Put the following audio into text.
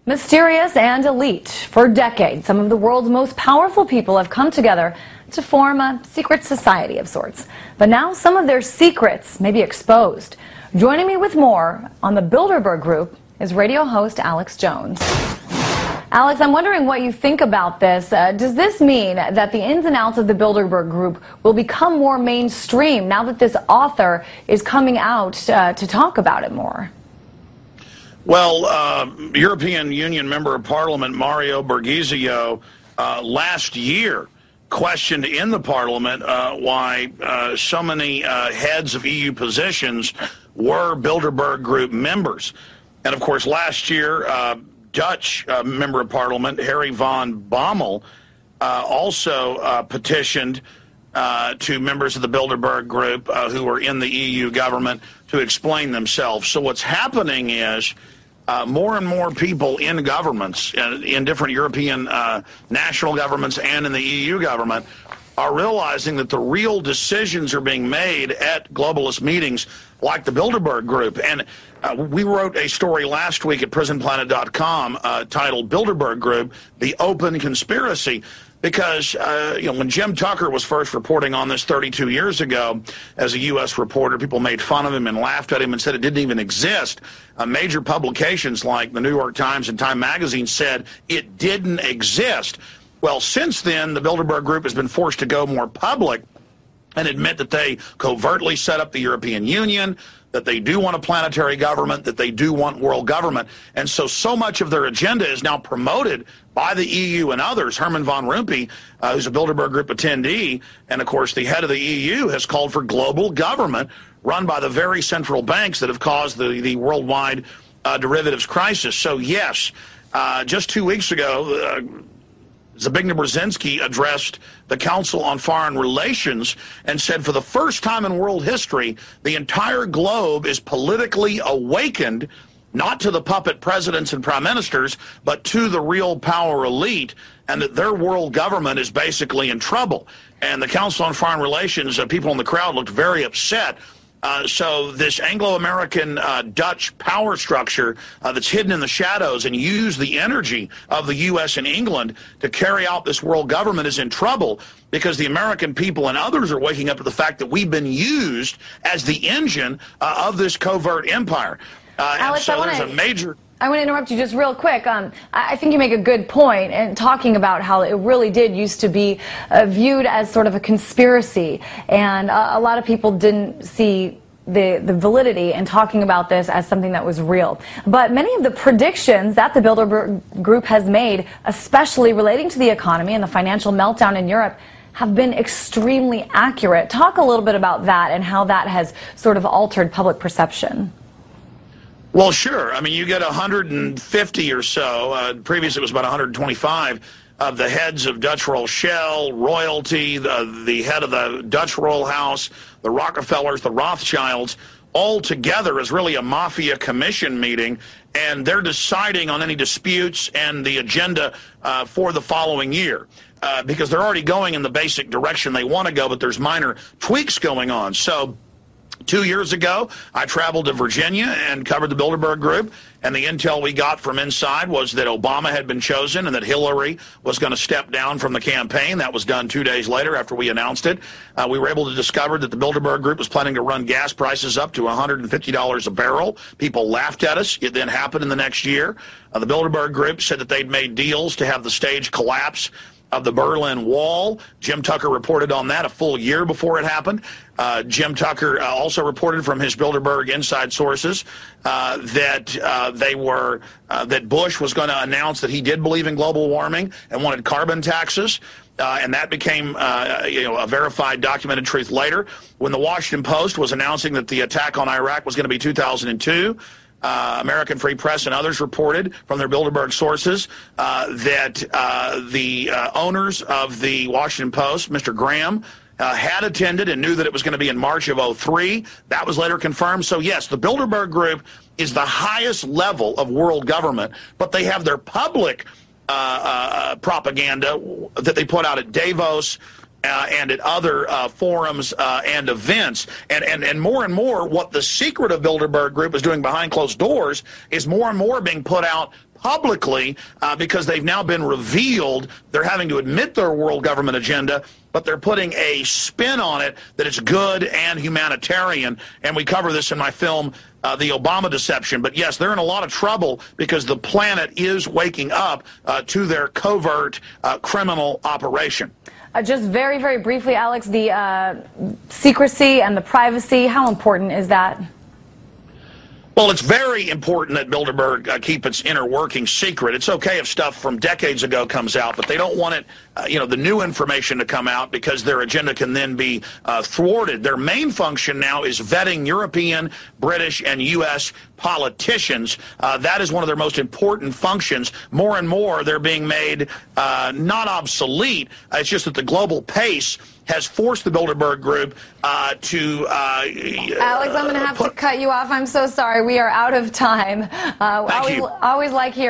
Mysterious and elite. For decades, some of the world's most powerful people have come together to form a secret society of sorts. But now some of their secrets may be exposed. Joining me with more on the Bilderberg Group is radio host Alex Jones. Alex, I'm wondering what you think about this. Does this mean that the ins and outs of the Bilderberg Group will become more mainstream now that this author is coming out to talk about it more? Well, European Union Member of Parliament Mario Borghezio last year questioned in the Parliament why so many heads of EU positions were Bilderberg Group members. And, of course, last year, Dutch Member of Parliament Harry van Bommel also petitioned to members of the Bilderberg Group who were in the EU government to explain themselves. So what's happening is more and more people in governments, in different European national governments and in the EU government, are realizing that the real decisions are being made at globalist meetings like the Bilderberg Group. And we wrote a story last week at prisonplanet.com titled Bilderberg Group, The Open Conspiracy, because when Jim Tucker was first reporting on this 32 years ago as a U.S. reporter, people made fun of him and laughed at him and said it didn't even exist. Major publications like the New York Times and Time Magazine said it didn't exist. Well, since then, the Bilderberg Group has been forced to go more public and admit that they covertly set up the European Union, that they do want a planetary government, that they do want world government. And so much of their agenda is now promoted by the EU and others. Herman van Rompuy, who's a Bilderberg Group attendee, and, of course, the head of the EU, has called for global government run by the very central banks that have caused the worldwide derivatives crisis. So, yes, just 2 weeks ago, Zbigniew Brzezinski addressed the Council on Foreign Relations and said for the first time in world history, the entire globe is politically awakened, not to the puppet presidents and prime ministers, but to the real power elite, and that their world government is basically in trouble. And the Council on Foreign Relations, people in the crowd looked very upset. So this Anglo-American Dutch power structure that's hidden in the shadows and used the energy of the U.S. and England to carry out this world government is in trouble because the American people and others are waking up to the fact that we've been used as the engine of this covert empire. Alex, and so there's a major... I want to interrupt you just real quick. I think you make a good point in talking about how it really did used to be viewed as sort of a conspiracy, and a lot of people didn't see the validity in talking about this as something that was real. But many of the predictions that the Bilderberg Group has made, especially relating to the economy and the financial meltdown in Europe, have been extremely accurate. Talk a little bit about that and how that has sort of altered public perception. Well, sure. I mean, you get 150 or so. Previously, it was about 125 of the heads of Dutch Shell, royalty, the head of the Dutch Royal House, the Rockefellers, the Rothschilds, all together is really a mafia commission meeting, and they're deciding on any disputes and the agenda for the following year. Because they're already going in the basic direction they want to go, but there's minor tweaks going on. So 2 years ago, I traveled to Virginia and covered the Bilderberg Group, and the intel we got from inside was that Obama had been chosen and that Hillary was going to step down from the campaign. That was done 2 days later after we announced it. We were able to discover that the Bilderberg Group was planning to run gas prices up to $150 a barrel. People laughed at us. It then happened in the next year. The Bilderberg Group said that they'd made deals to have the stage collapse of the Berlin Wall. Jim Tucker reported on that a full year before it happened. Jim Tucker also reported from his Bilderberg inside sources that Bush was going to announce that he did believe in global warming and wanted carbon taxes. And that became a verified, documented truth later. When the Washington Post was announcing that the attack on Iraq was going to be 2002, American Free Press and others reported from their Bilderberg sources that the owners of the Washington Post, Mr. Graham, had attended and knew that it was going to be in March of '03. That was later confirmed. So, yes, the Bilderberg Group is the highest level of world government, but they have their public propaganda that they put out at Davos and at other forums and events. And more, what the secret of Bilderberg Group is doing behind closed doors is more and more being put out publicly because they've now been revealed. They're having to admit their world government agenda, but they're putting a spin on it that it's good and humanitarian. And we cover this in my film, The Obama Deception. But yes, they're in a lot of trouble because the planet is waking up to their covert criminal operation. Just very, very briefly, Alex, the secrecy and the privacy, how important is that? Well, it's very important that Bilderberg keep its inner working secret. It's okay if stuff from decades ago comes out, but they don't want it, the new information to come out because their agenda can then be thwarted. Their main function now is vetting European, British, and U.S. politicians. That is one of their most important functions. More and more, they're being made not obsolete. It's just that the global pace has forced the Bilderberg Group to... Alex, I'm going to have to cut you off. I'm so sorry. We are out of time. Thank you. Always like hearing